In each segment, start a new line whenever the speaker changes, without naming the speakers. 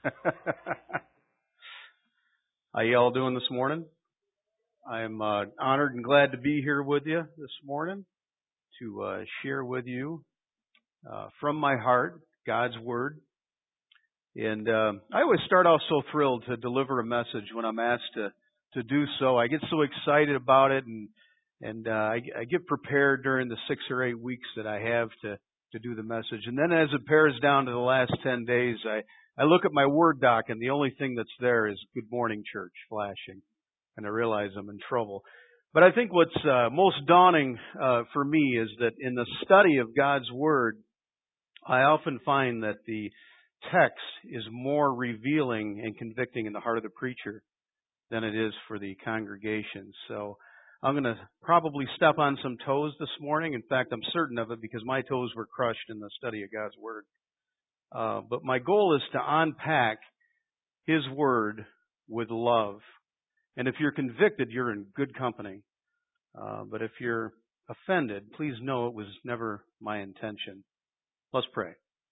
How you all doing this morning? I'm honored and glad to be here with you this morning to share with you from my heart God's Word. And I always start off so thrilled to deliver a message when I'm asked to do so. I get so excited about it, and I get prepared during the 6 or 8 weeks that I have to do the message. And then as it bears down to the last 10 days, I look at my Word doc, and the only thing that's there is "Good Morning Church" flashing. And I realize I'm in trouble. But I think what's most daunting for me is that in the study of God's Word, I often find that the text is more revealing and convicting in the heart of the preacher than it is for the congregation. So I'm going to probably step on some toes this morning. In fact, I'm certain of it because my toes were crushed in the study of God's Word. But my goal is to unpack His Word with love. And if you're convicted, you're in good company. But if you're offended, please know it was never my intention. Let's pray.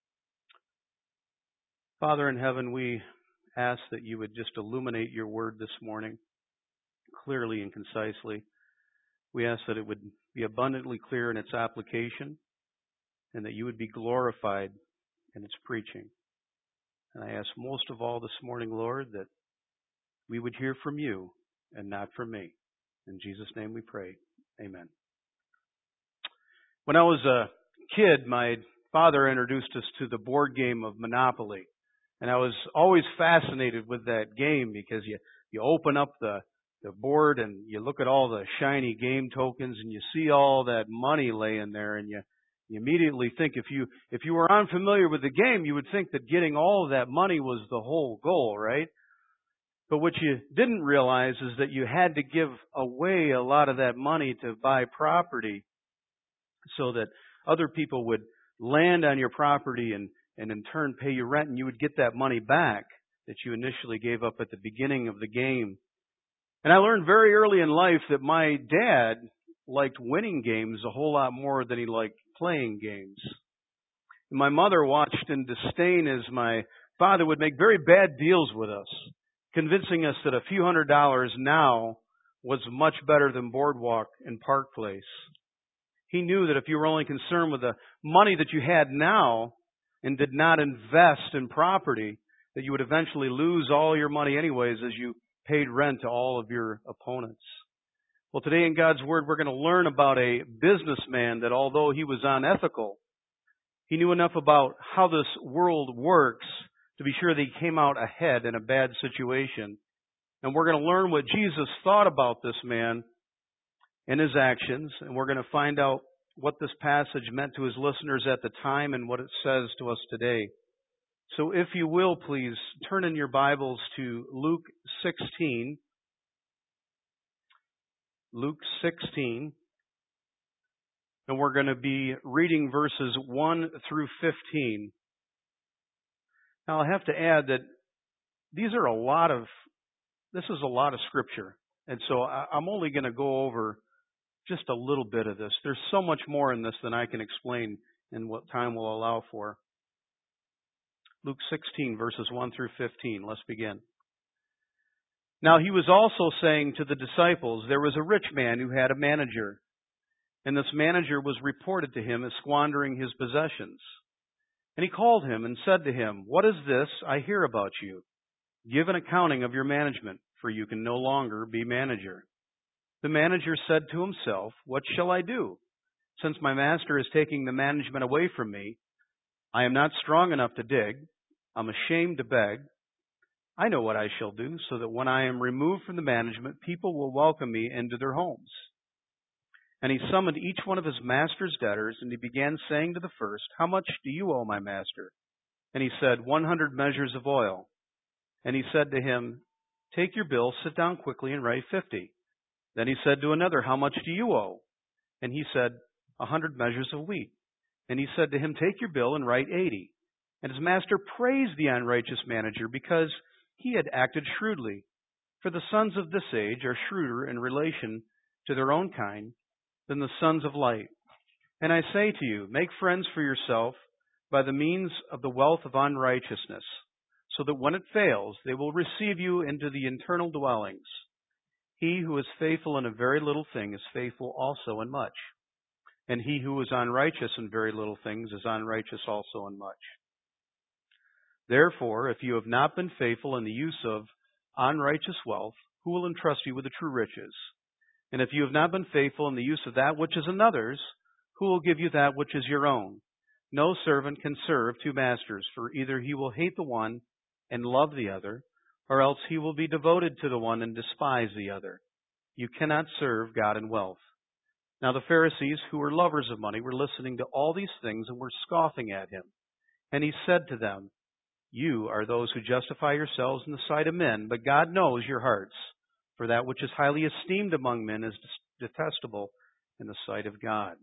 Father in heaven, we ask that you would just illuminate your Word this morning clearly and concisely. We ask that it would be abundantly clear in its application and that you would be glorified in its preaching. And I ask most of all this morning, Lord, that we would hear from you and not from me. In Jesus' name we pray. Amen. When I was a kid, my father introduced us to the board game of Monopoly. And I was always fascinated with that game because you open up the board and you look at all the shiny game tokens and you see all that money laying there, and you immediately think if you were unfamiliar with the game, you would think that getting all of that money was the whole goal, right? But what you didn't realize is that you had to give away a lot of that money to buy property so that other people would land on your property and in turn pay you rent, and you would get that money back that you initially gave up at the beginning of the game. And I learned very early in life that my dad liked winning games a whole lot more than he liked playing games. And my mother watched in disdain as my father would make very bad deals with us, convincing us that a few $100s now was much better than Boardwalk and Park Place. He knew that if you were only concerned with the money that you had now and did not invest in property, that you would eventually lose all your money anyways as you paid rent to all of your opponents. Well, today in God's Word, we're going to learn about a businessman that although he was unethical, he knew enough about how this world works to be sure that he came out ahead in a bad situation. And we're going to learn what Jesus thought about this man and his actions, and we're going to find out what this passage meant to his listeners at the time and what it says to us today. So if you will, please turn in your Bibles to Luke 16. Luke 16. And we're going to be reading verses 1 through 15. Now I have to add that this is a lot of scripture. And so I'm only going to go over just a little bit of this. There's so much more in this than I can explain in what time will allow for. Luke 16, verses 1 through 15. Let's begin. Now he was also saying to the disciples, there was a rich man who had a manager, and this manager was reported to him as squandering his possessions. And he called him and said to him, what is this I hear about you? Give an accounting of your management, for you can no longer be manager. The manager said to himself, what shall I do? Since my master is taking the management away from me, I am not strong enough to dig. I'm ashamed to beg. I know what I shall do, so that when I am removed from the management, people will welcome me into their homes. And he summoned each one of his master's debtors, and he began saying to the first, how much do you owe my master? And he said, 100 measures of oil. And he said to him, take your bill, sit down quickly, and write 50. Then he said to another, how much do you owe? And he said, 100 measures of wheat. And he said to him, take your bill and write 80. And his master praised the unrighteous manager because he had acted shrewdly. For the sons of this age are shrewder in relation to their own kind than the sons of light. And I say to you, make friends for yourself by the means of the wealth of unrighteousness, so that when it fails, they will receive you into the eternal dwellings. He who is faithful in a very little thing is faithful also in much. And he who is unrighteous in very little things is unrighteous also in much. Therefore, if you have not been faithful in the use of unrighteous wealth, who will entrust you with the true riches? And if you have not been faithful in the use of that which is another's, who will give you that which is your own? No servant can serve two masters, for either he will hate the one and love the other, or else he will be devoted to the one and despise the other. You cannot serve God and wealth. Now the Pharisees, who were lovers of money, were listening to all these things and were scoffing at him. And he said to them, You are those who justify yourselves in the sight of men, but God knows your hearts. For that which is highly esteemed among men is detestable in the sight of God.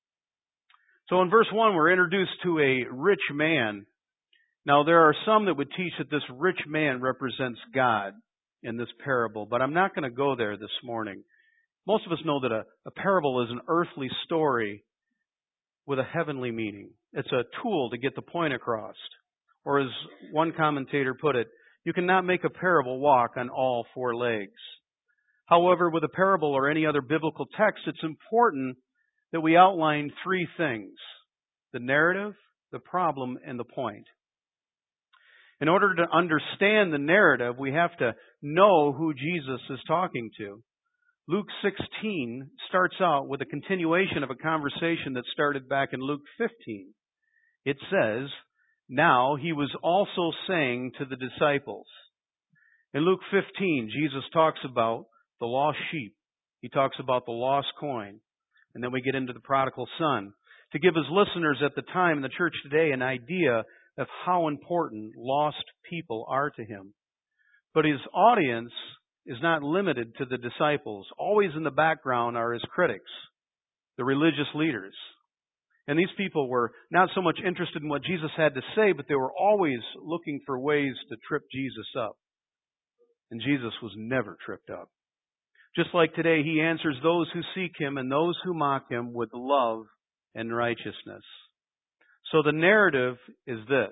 So in verse 1, we're introduced to a rich man. Now there are some that would teach that this rich man represents God in this parable, but I'm not going to go there this morning. Most of us know that a parable is an earthly story with a heavenly meaning. It's a tool to get the point across. Or as one commentator put it, you cannot make a parable walk on all four legs. However, with a parable or any other biblical text, it's important that we outline three things: the narrative, the problem, and the point. In order to understand the narrative, we have to know who Jesus is talking to. Luke 16 starts out with a continuation of a conversation that started back in Luke 15. It says, Now he was also saying to the disciples. In Luke 15, Jesus talks about the lost sheep. He talks about the lost coin. And then we get into the prodigal son, to give his listeners at the time in the church today an idea of how important lost people are to him. But his audience is not limited to the disciples. Always in the background are his critics, the religious leaders. And these people were not so much interested in what Jesus had to say, but they were always looking for ways to trip Jesus up. And Jesus was never tripped up. Just like today, he answers those who seek him and those who mock him with love and righteousness. So the narrative is this: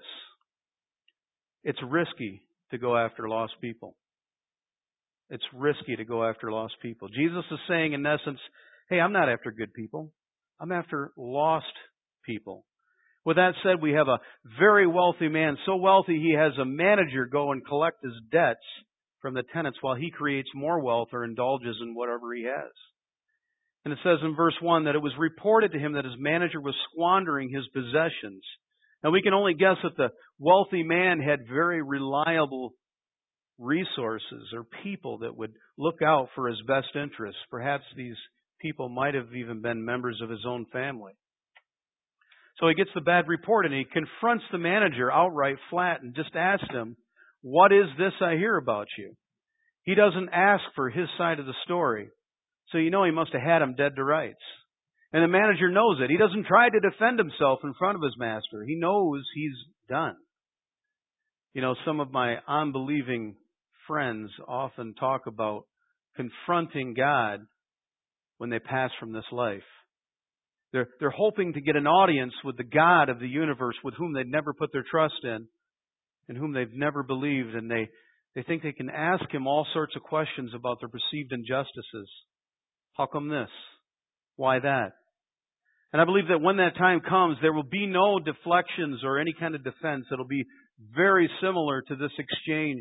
it's risky to go after lost people. It's risky to go after lost people. Jesus is saying, in essence, hey, I'm not after good people. I'm after lost people. With that said, we have a very wealthy man, so wealthy he has a manager go and collect his debts from the tenants while he creates more wealth or indulges in whatever he has. And it says in verse 1 that it was reported to him that his manager was squandering his possessions. Now we can only guess that the wealthy man had very reliable resources or people that would look out for his best interests. Perhaps these people might have even been members of his own family. So he gets the bad report and he confronts the manager outright flat and just asks him, What is this I hear about you? He doesn't ask for his side of the story. So you know he must have had him dead to rights. And the manager knows it. He doesn't try to defend himself in front of his master. He knows he's done. You know, some of my unbelieving friends often talk about confronting God when they pass from this life. They're hoping to get an audience with the God of the universe with whom they'd never put their trust in whom they've never believed, and they think they can ask him all sorts of questions about their perceived injustices. How come this? Why that? And I believe that when that time comes, there will be no deflections or any kind of defense. It'll be very similar to this exchange.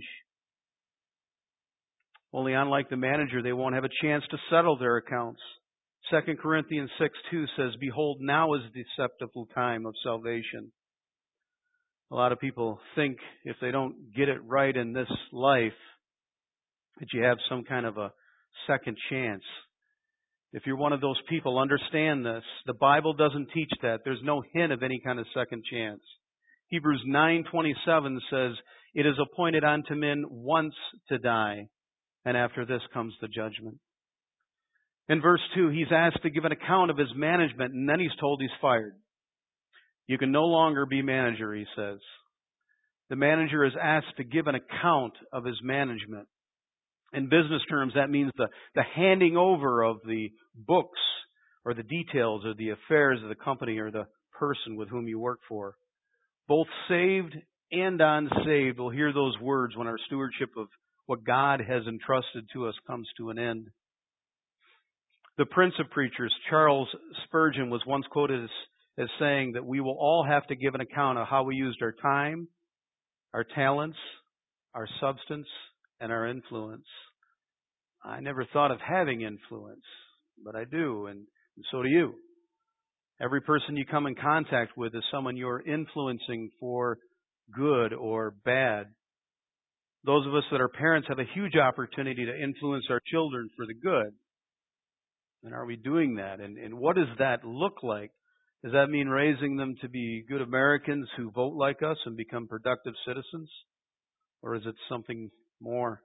Only unlike the manager, they won't have a chance to settle their accounts. 2 Corinthians 6:2 says, Behold, now is the acceptable time of salvation. A lot of people think if they don't get it right in this life, that you have some kind of a second chance. If you're one of those people, understand this. The Bible doesn't teach that. There's no hint of any kind of second chance. Hebrews 9:27 says, It is appointed unto men once to die, and after this comes the judgment. In verse 2, he's asked to give an account of his management, and then he's told he's fired. You can no longer be manager, he says. The manager is asked to give an account of his management. In business terms, that means the handing over of the books or the details or the affairs of the company or the person with whom you work for. Both saved and unsaved will hear those words when our stewardship of what God has entrusted to us comes to an end. The Prince of Preachers, Charles Spurgeon, was once quoted as saying that we will all have to give an account of how we used our time, our talents, our substance, and our influence. I never thought of having influence, but I do, and so do you. Every person you come in contact with is someone you're influencing for good or bad. Those of us that are parents have a huge opportunity to influence our children for the good. And are we doing that? And what does that look like? Does that mean raising them to be good Americans who vote like us and become productive citizens? Or is it something more?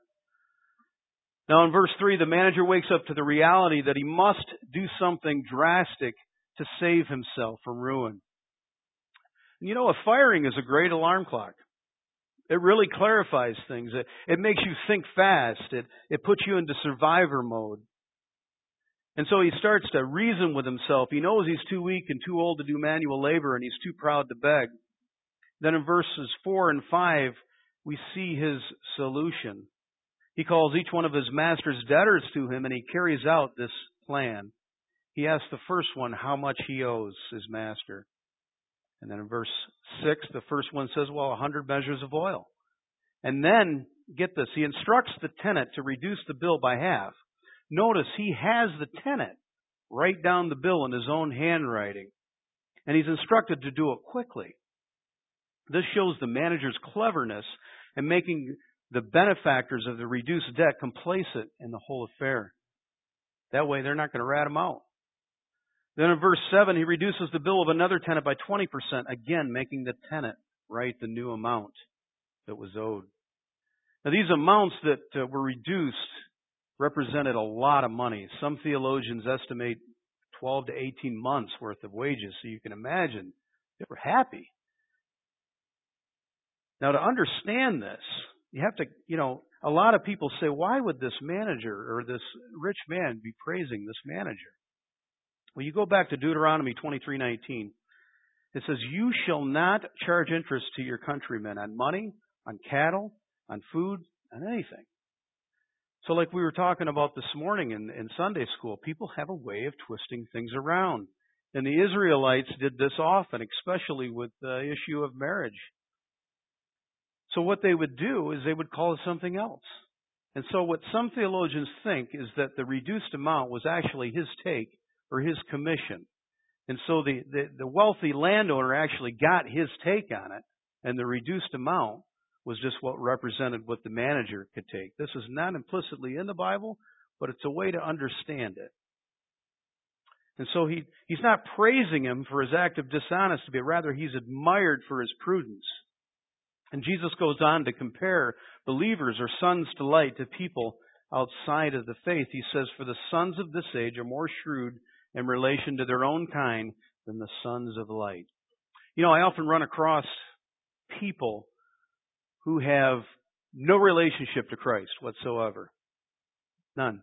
Now in verse 3, the manager wakes up to the reality that he must do something drastic to save himself from ruin. And you know, a firing is a great alarm clock. It really clarifies things. It makes you think fast. It puts you into survivor mode. And so he starts to reason with himself. He knows he's too weak and too old to do manual labor, and he's too proud to beg. Then in verses 4 and 5, we see his solution. He calls each one of his master's debtors to him, and he carries out this plan. He asks the first one how much he owes his master. And then in verse 6, the first one says, 100 measures of oil. And then, get this, he instructs the tenant to reduce the bill by half. Notice he has the tenant write down the bill in his own handwriting. And he's instructed to do it quickly. This shows the manager's cleverness in making the benefactors of the reduced debt complacent in the whole affair. That way they're not going to rat him out. Then in verse 7, he reduces the bill of another tenant by 20%, again making the tenant write the new amount that was owed. Now these amounts that were reduced represented a lot of money. Some theologians estimate 12 to 18 months worth of wages, so you can imagine they were happy. Now to understand this, you have to, a lot of people say, why would this manager or this rich man be praising this manager? Well, you go back to Deuteronomy 23:19. It says, you shall not charge interest to your countrymen on money, on cattle, on food, on anything. So like we were talking about this morning in Sunday school, people have a way of twisting things around. And the Israelites did this often, especially with the issue of marriage. So what they would do is they would call it something else. And so what some theologians think is that the reduced amount was actually his take or his commission. And so the wealthy landowner actually got his take on it, and the reduced amount was just what represented what the manager could take. This is not implicitly in the Bible, but it's a way to understand it. And so he's not praising him for his act of dishonesty, but rather he's admired for his prudence. And Jesus goes on to compare believers or sons to light to people outside of the faith. He says, for the sons of this age are more shrewd in relation to their own kind than the sons of light. I often run across people who have no relationship to Christ whatsoever. None.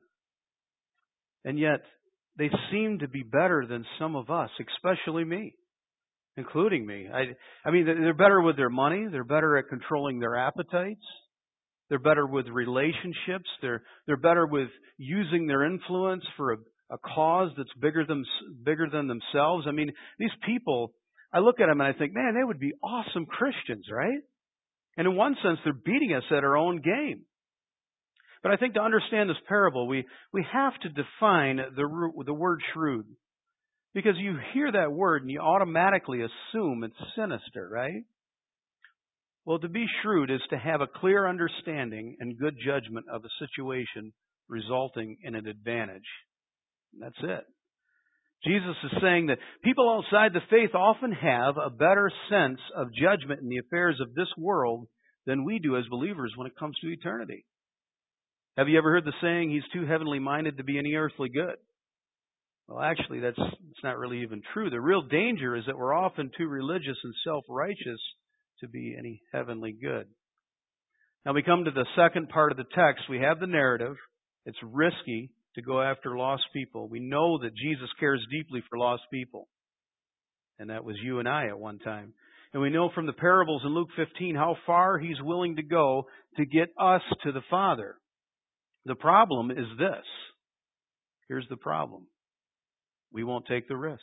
And yet, they seem to be better than some of us, especially me, including me. I mean, they're better with their money. They're better at controlling their appetites. They're better with relationships. They're better with using their influence for a cause that's bigger than themselves. I mean, these people, I look at them and I think, man, they would be awesome Christians, right? And in one sense, they're beating us at our own game. But I think to understand this parable, we have to define the word shrewd. Because you hear that word and you automatically assume it's sinister, right? Well, to be shrewd is to have a clear understanding and good judgment of a situation resulting in an advantage. And that's it. Jesus is saying that people outside the faith often have a better sense of judgment in the affairs of this world than we do as believers when it comes to eternity. Have you ever heard the saying, he's too heavenly minded to be any earthly good? Well, actually, it's not really even true. The real danger is that we're often too religious and self-righteous to be any heavenly good. Now we come to the second part of the text. We have the narrative. It's risky to go after lost people. We know that Jesus cares deeply for lost people. And that was you and I at one time. And we know from the parables in Luke 15 how far He's willing to go to get us to the Father. The problem is this. Here's the problem. We won't take the risk.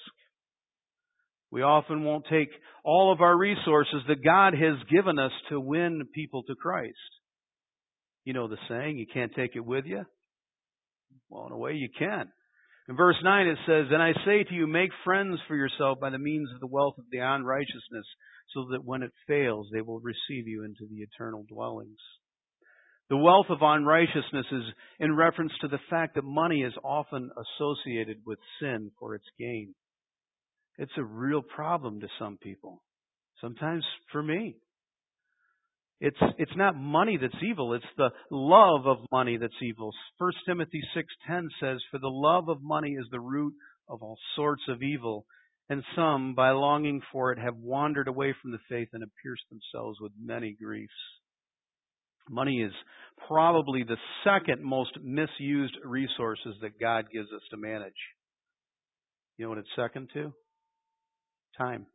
We often won't take all of our resources that God has given us to win people to Christ. You know the saying, you can't take it with you? Well, in a way you can. In verse 9 it says, "And I say to you, make friends for yourself by the means of the wealth of the unrighteousness, so that when it fails, they will receive you into the eternal dwellings." The wealth of unrighteousness is in reference to the fact that money is often associated with sin for its gain. It's a real problem to some people. Sometimes for me. It's not money that's evil, it's the love of money that's evil. 1 Timothy 6:10 says, "For the love of money is the root of all sorts of evil, and some, by longing for it, have wandered away from the faith and have pierced themselves with many griefs." Money is probably the second most misused resources that God gives us to manage. You know what it's second to? Time.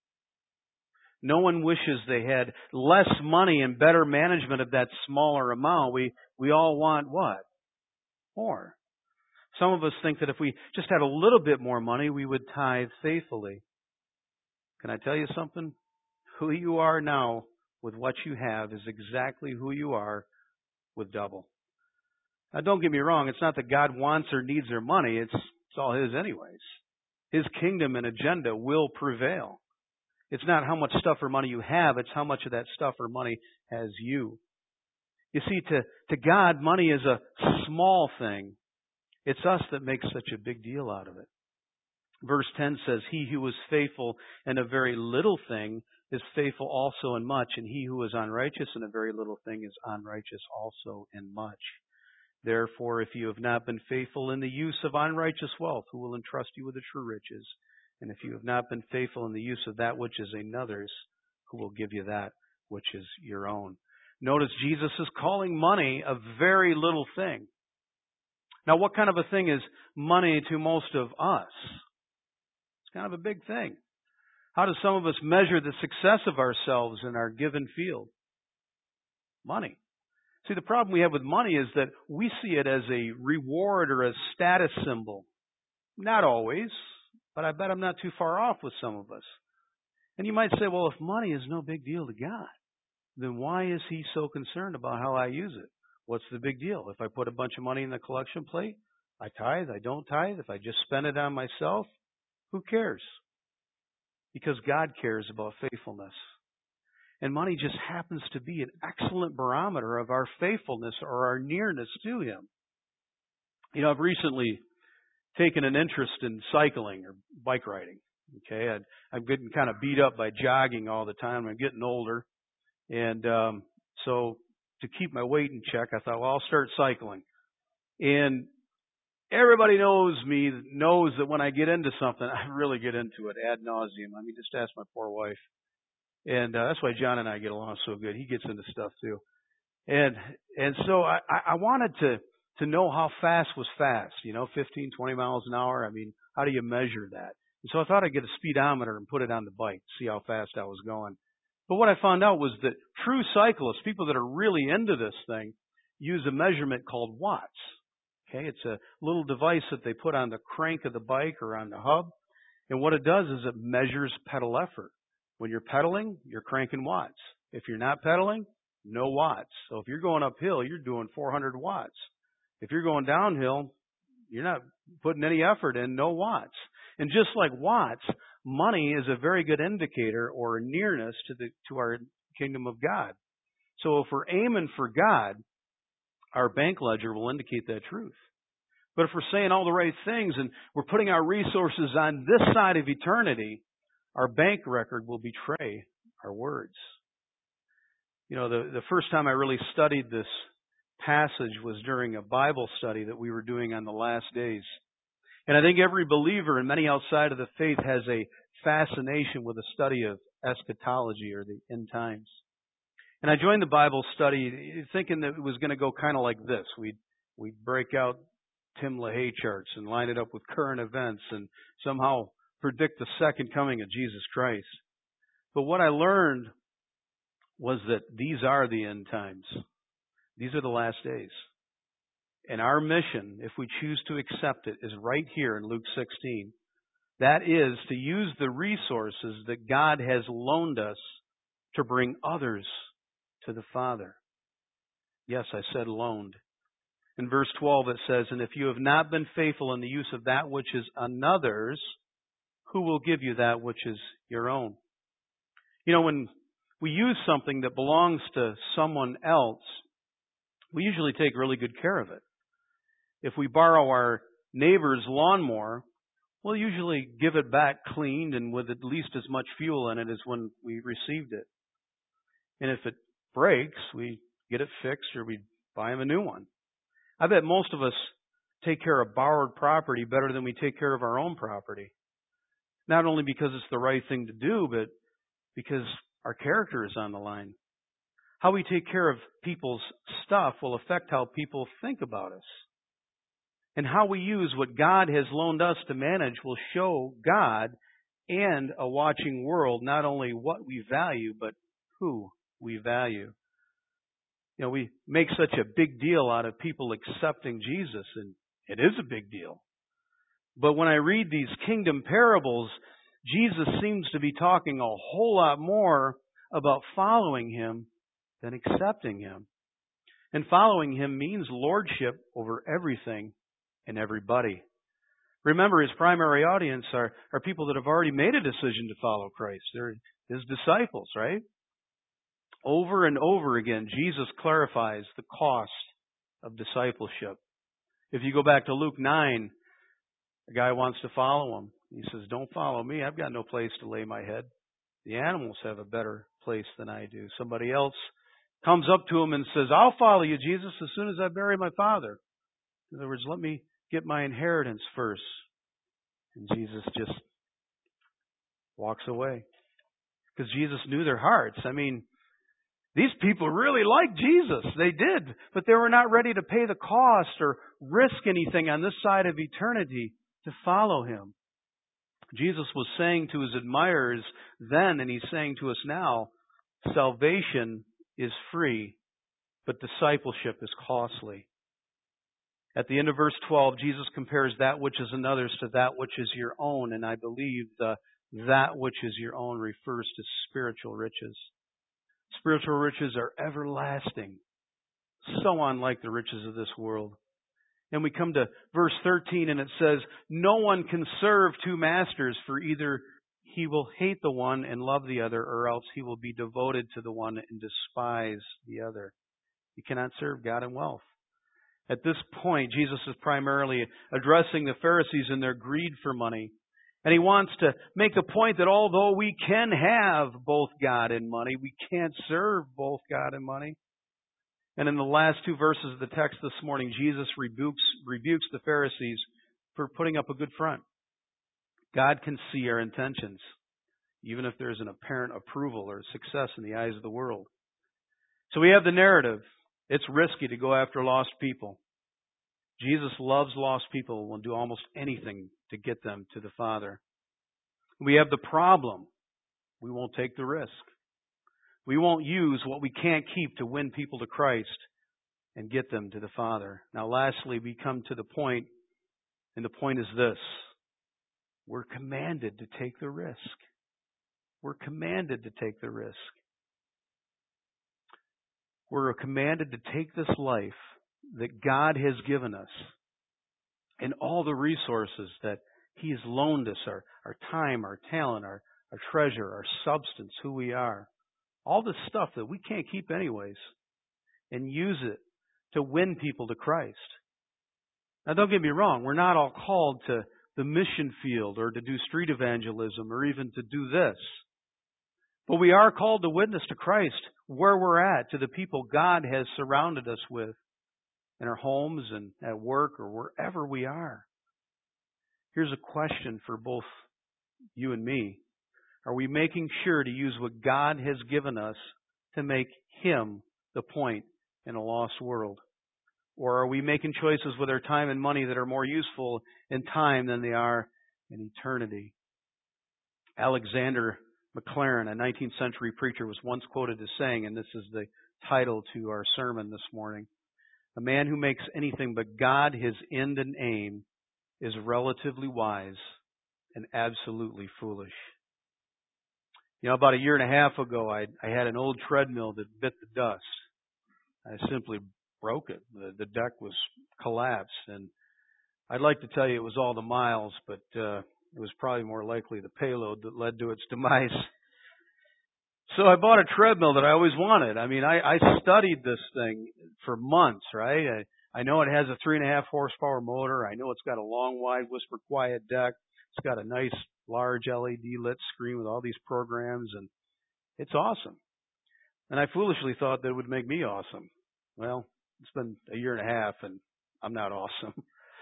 No one wishes they had less money and better management of that smaller amount. We all want what? More. Some of us think that if we just had a little bit more money, we would tithe faithfully. Can I tell you something? Who you are now with what you have is exactly who you are with double. Now don't get me wrong, it's not that God wants or needs their money, it's all His anyways. His kingdom and agenda will prevail. It's not how much stuff or money you have, it's how much of that stuff or money has you. You see, to God, money is a small thing. It's us that makes such a big deal out of it. Verse 10 says, "He who is faithful in a very little thing is faithful also in much, and he who is unrighteous in a very little thing is unrighteous also in much. Therefore, if you have not been faithful in the use of unrighteous wealth, who will entrust you with the true riches? And if you have not been faithful in the use of that which is another's, who will give you that which is your own?" Notice Jesus is calling money a very little thing. Now, what kind of a thing is money to most of us? It's kind of a big thing. How do some of us measure the success of ourselves in our given field? Money. See, the problem we have with money is that we see it as a reward or a status symbol. Not always, but I bet I'm not too far off with some of us. And you might say, well, if money is no big deal to God, then why is He so concerned about how I use it? What's the big deal? If I put a bunch of money in the collection plate, I tithe, I don't tithe. If I just spend it on myself, who cares? Because God cares about faithfulness. And money just happens to be an excellent barometer of our faithfulness or our nearness to Him. You know, I've recently taken an interest in cycling or bike riding. Okay, I'm getting kind of beat up by jogging all the time. I'm getting older. And so to keep my weight in check, I thought, well, I'll start cycling. And everybody knows me, knows that when I get into something, I really get into it ad nauseum. I mean, just ask my poor wife. And that's why John and I get along so good. He gets into stuff too. And so I wanted to know how fast was fast, 15, 20 miles an hour. I mean, how do you measure that? And so I thought I'd get a speedometer and put it on the bike, see how fast I was going. But what I found out was that true cyclists, people that are really into this thing, use a measurement called watts. Okay, it's a little device that they put on the crank of the bike or on the hub. And what it does is it measures pedal effort. When you're pedaling, you're cranking watts. If you're not pedaling, no watts. So if you're going uphill, you're doing 400 watts. If you're going downhill, you're not putting any effort in, no watts. And just like watts, money is a very good indicator or a nearness to our kingdom of God. So if we're aiming for God, our bank ledger will indicate that truth. But if we're saying all the right things and we're putting our resources on this side of eternity, our bank record will betray our words. The first time I really studied this passage was during a Bible study that we were doing on the last days. And I think every believer and many outside of the faith has a fascination with the study of eschatology or the end times. And I joined the Bible study thinking that it was going to go kind of like this. We'd break out Tim LaHaye charts and line it up with current events and somehow predict the second coming of Jesus Christ. But what I learned was that these are the end times. These are the last days. And our mission, if we choose to accept it, is right here in Luke 16. That is to use the resources that God has loaned us to bring others to the Father. Yes, I said loaned. In verse 12 it says, "And if you have not been faithful in the use of that which is another's, who will give you that which is your own?" You know, when we use something that belongs to someone else, we usually take really good care of it. If we borrow our neighbor's lawnmower, we'll usually give it back cleaned and with at least as much fuel in it as when we received it. And if it breaks, we get it fixed or we buy him a new one. I bet most of us take care of borrowed property better than we take care of our own property. Not only because it's the right thing to do, but because our character is on the line. How we take care of people's stuff will affect how people think about us. And how we use what God has loaned us to manage will show God and a watching world not only what we value, but who we value. You know, we make such a big deal out of people accepting Jesus, and it is a big deal. But when I read these kingdom parables, Jesus seems to be talking a whole lot more about following Him than accepting Him. And following Him means lordship over everything and everybody. Remember, His primary audience are people that have already made a decision to follow Christ. They're His disciples, right? Over and over again, Jesus clarifies the cost of discipleship. If you go back to Luke 9, a guy wants to follow Him. He says, "Don't follow me. I've got no place to lay my head. The animals have a better place than I do." Somebody else comes up to Him and says, "I'll follow you, Jesus, as soon as I bury my father. In other words, let me get my inheritance first." And Jesus just walks away. Because Jesus knew their hearts. I mean, these people really liked Jesus. They did. But they were not ready to pay the cost or risk anything on this side of eternity to follow Him. Jesus was saying to His admirers then, and He's saying to us now, salvation is free, but discipleship is costly. At the end of verse 12, Jesus compares that which is another's to that which is your own, and I believe that which is your own refers to spiritual riches. Spiritual riches are everlasting, so unlike the riches of this world. And we come to verse 13 and it says, "No one can serve two masters, for either he will hate the one and love the other, or else he will be devoted to the one and despise the other." You cannot serve God and wealth. At this point, Jesus is primarily addressing the Pharisees and their greed for money. And He wants to make the point that although we can have both God and money, we can't serve both God and money. And in the last two verses of the text this morning, Jesus rebukes the Pharisees for putting up a good front. God can see our intentions, even if there's an apparent approval or success in the eyes of the world. So we have the narrative. It's risky to go after lost people. Jesus loves lost people and will do almost anything to get them to the Father. We have the problem. We won't take the risk. We won't use what we can't keep to win people to Christ and get them to the Father. Now, lastly, we come to the point, and the point is this. We're commanded to take the risk. We're commanded to take the risk. We're commanded to take this life that God has given us and all the resources that He has loaned us, our time, our talent, our treasure, our substance, who we are. All this stuff that we can't keep anyways, and use it to win people to Christ. Now don't get me wrong, we're not all called to the mission field or to do street evangelism or even to do this. But we are called to witness to Christ where we're at, to the people God has surrounded us with in our homes and at work or wherever we are. Here's a question for both you and me. Are we making sure to use what God has given us to make Him the point in a lost world? Or are we making choices with our time and money that are more useful in time than they are in eternity? Alexander McLaren, a 19th century preacher, was once quoted as saying, and this is the title to our sermon this morning, "A man who makes anything but God his end and aim is relatively wise and absolutely foolish." About a year and a half ago, I had an old treadmill that bit the dust. I simply broke it. The deck was collapsed, and I'd like to tell you it was all the miles, but it was probably more likely the payload that led to its demise. So I bought a treadmill that I always wanted. I studied this thing for months, right? I know it has a 3.5 horsepower motor. I know it's got a long, wide, whisper quiet deck. It's got a nice, large LED lit screen with all these programs, and it's awesome. And I foolishly thought that it would make me awesome. Well, it's been a year and a half, and I'm not awesome.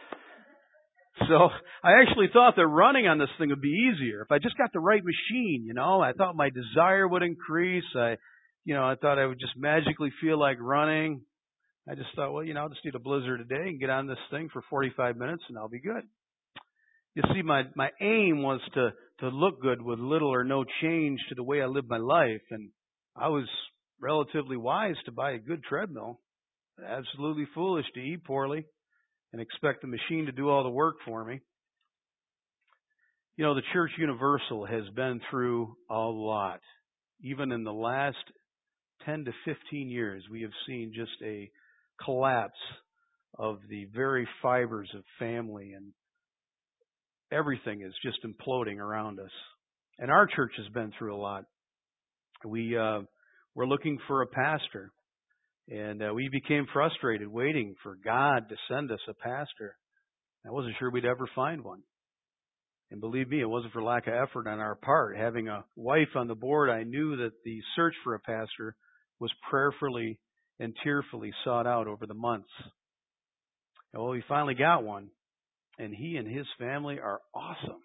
So I actually thought that running on this thing would be easier if I just got the right machine. I thought my desire would increase. I thought I would just magically feel like running. I just thought, well, I'll just need a blizzard today and get on this thing for 45 minutes and I'll be good. You see, my aim was to look good with little or no change to the way I lived my life. And I was relatively wise to buy a good treadmill. Absolutely foolish to eat poorly and expect the machine to do all the work for me. The Church Universal has been through a lot. Even in the last 10 to 15 years, we have seen just a collapse of the very fibers of family, and everything is just imploding around us. And our church has been through a lot. We're looking for a pastor. And we became frustrated waiting for God to send us a pastor. I wasn't sure we'd ever find one. And believe me, it wasn't for lack of effort on our part. Having a wife on the board, I knew that the search for a pastor was prayerfully and tearfully sought out over the months. And well, we finally got one. And he and his family are awesome.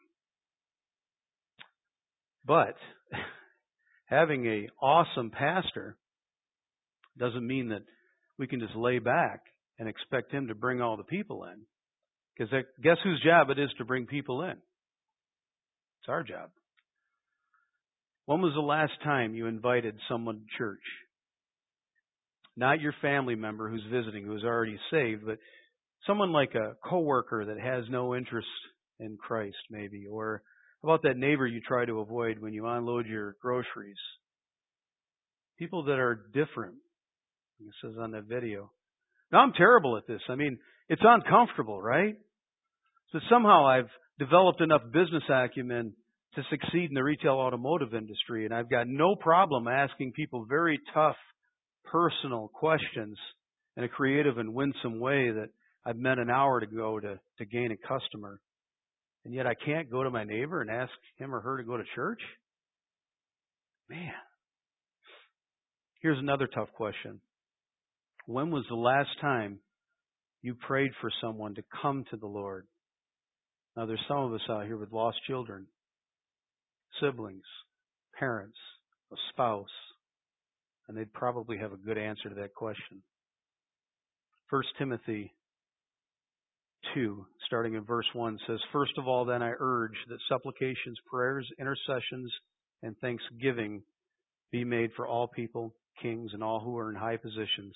But having an awesome pastor doesn't mean that we can just lay back and expect him to bring all the people in. Because guess whose job it is to bring people in? It's our job. When was the last time you invited someone to church? Not your family member who's visiting, who's already saved, but someone like a coworker that has no interest in Christ, maybe. Or about that neighbor you try to avoid when you unload your groceries. People that are different. It says on that video. Now, I'm terrible at this. It's uncomfortable, right? So somehow I've developed enough business acumen to succeed in the retail automotive industry, and I've got no problem asking people very tough, personal questions in a creative and winsome way that I've met an hour to go to gain a customer. And yet I can't go to my neighbor and ask him or her to go to church? Man. Here's another tough question. When was the last time you prayed for someone to come to the Lord? Now, there's some of us out here with lost children, siblings, parents, a spouse, and they'd probably have a good answer to that question. 1 Timothy 2, starting in verse 1, says, "First of all, then I urge that supplications, prayers, intercessions, and thanksgiving be made for all people, kings, and all who are in high positions."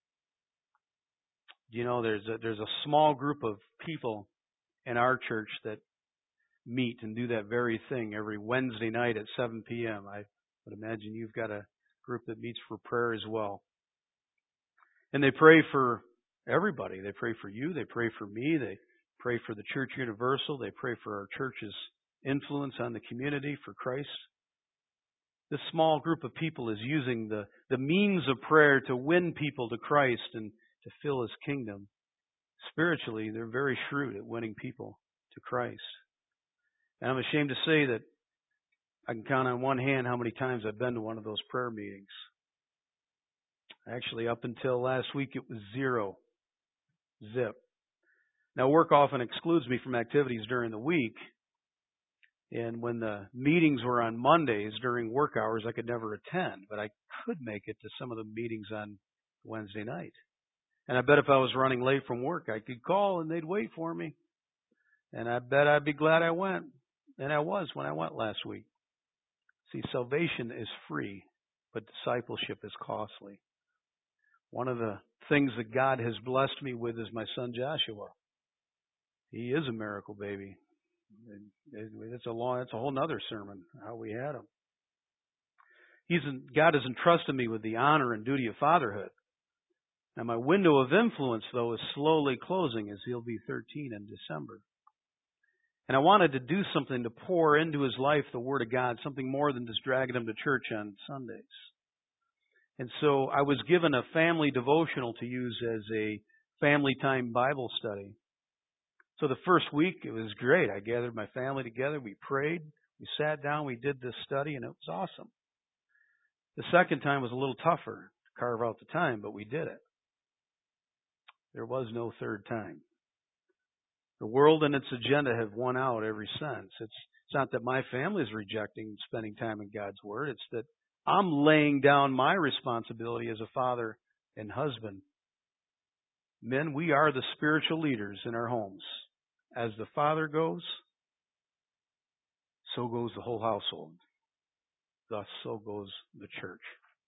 There's a small group of people in our church that meet and do that very thing every Wednesday night at 7 p.m. I would imagine you've got a group that meets for prayer as well. And they pray for everybody. They pray for you. They pray for me. They pray for the Church Universal. They pray for our church's influence on the community for Christ. This small group of people is using the means of prayer to win people to Christ and to fill His kingdom. Spiritually, they're very shrewd at winning people to Christ. And I'm ashamed to say that I can count on one hand how many times I've been to one of those prayer meetings. Actually, up until last week, it was 0. Zip. Now, work often excludes me from activities during the week. And when the meetings were on Mondays during work hours, I could never attend. But I could make it to some of the meetings on Wednesday night. And I bet if I was running late from work, I could call and they'd wait for me. And I bet I'd be glad I went. And I was when I went last week. See, salvation is free, but discipleship is costly. One of the things that God has blessed me with is my son Joshua. He is a miracle baby. It's a whole nother sermon, how we had him. God has entrusted me with the honor and duty of fatherhood. Now my window of influence, though, is slowly closing as he'll be 13 in December. And I wanted to do something to pour into his life the Word of God, something more than just dragging him to church on Sundays. And so I was given a family devotional to use as a family time Bible study. So the first week, it was great. I gathered my family together. We prayed. We sat down. We did this study, and it was awesome. The second time was a little tougher to carve out the time, but we did it. There was no third time. The world and its agenda have won out ever since. It's not that my family is rejecting spending time in God's Word. It's that I'm laying down my responsibility as a father and husband. Men, we are the spiritual leaders in our homes. As the father goes, so goes the whole household. Thus, so goes the church.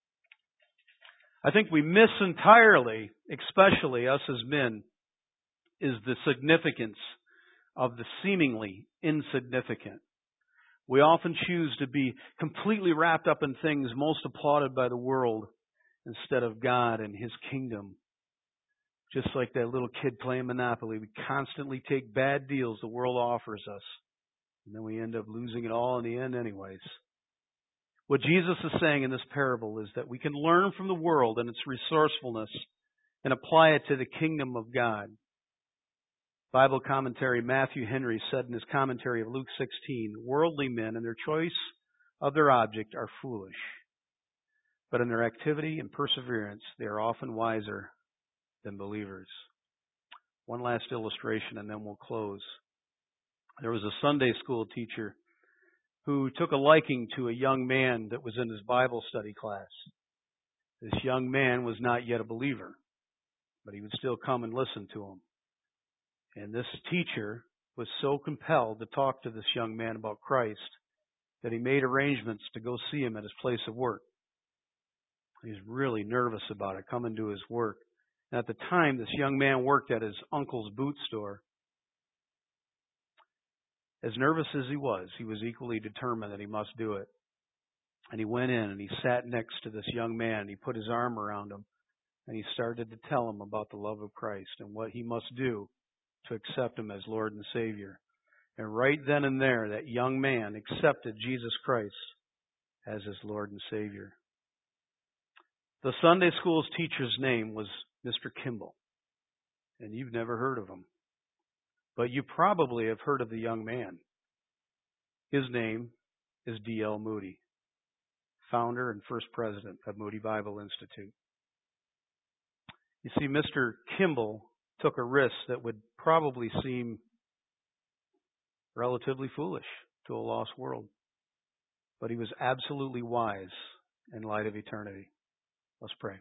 I think we miss entirely, especially us as men, is the significance of the seemingly insignificant. We often choose to be completely wrapped up in things most applauded by the world instead of God and His kingdom. Just like that little kid playing Monopoly, we constantly take bad deals the world offers us, and then we end up losing it all in the end anyways. What Jesus is saying in this parable is that we can learn from the world and its resourcefulness and apply it to the kingdom of God. Bible commentary Matthew Henry said in his commentary of Luke 16, worldly men in their choice of their object are foolish, but in their activity and perseverance they are often wiser than believers. One last illustration and then we'll close. There was a Sunday school teacher who took a liking to a young man that was in his Bible study class. This young man was not yet a believer, but he would still come and listen to him. And this teacher was so compelled to talk to this young man about Christ that he made arrangements to go see him at his place of work. He was really nervous about it, coming to his work. And at the time, this young man worked at his uncle's boot store. As nervous as he was equally determined that he must do it. And he went in and he sat next to this young man. He put his arm around him and he started to tell him about the love of Christ and what he must do to accept Him as Lord and Savior. And right then and there, that young man accepted Jesus Christ as his Lord and Savior. The Sunday school's teacher's name was Mr. Kimball. And you've never heard of him. But you probably have heard of the young man. His name is D.L. Moody, founder and first president of Moody Bible Institute. You see, Mr. Kimball took a risk that would probably seem relatively foolish to a lost world. But he was absolutely wise in light of eternity. Let's pray.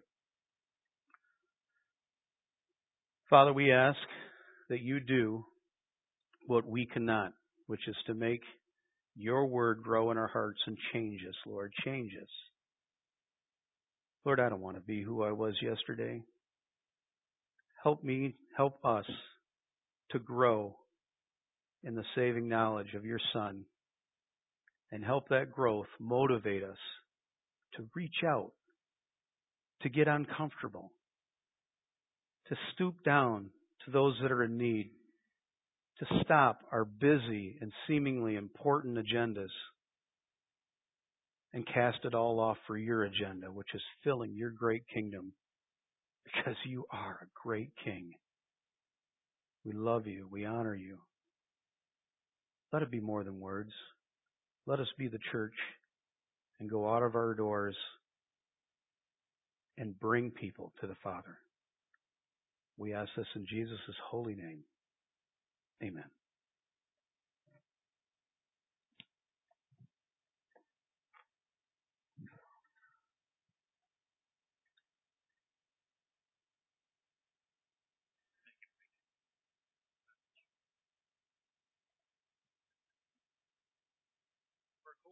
Father, we ask that you do what we cannot, which is to make your word grow in our hearts and change us, Lord. Change us. Lord, I don't want to be who I was yesterday. Help me, help us to grow in the saving knowledge of your Son, and help that growth motivate us to reach out, to get uncomfortable, to stoop down to those that are in need, to stop our busy and seemingly important agendas and cast it all off for your agenda, which is filling your great kingdom, because you are a great King. We love you. We honor you. Let it be more than words. Let us be the church and go out of our doors and bring people to the Father. We ask this in Jesus' holy name. Amen.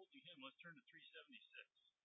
multi-hymn. Let's turn to 376.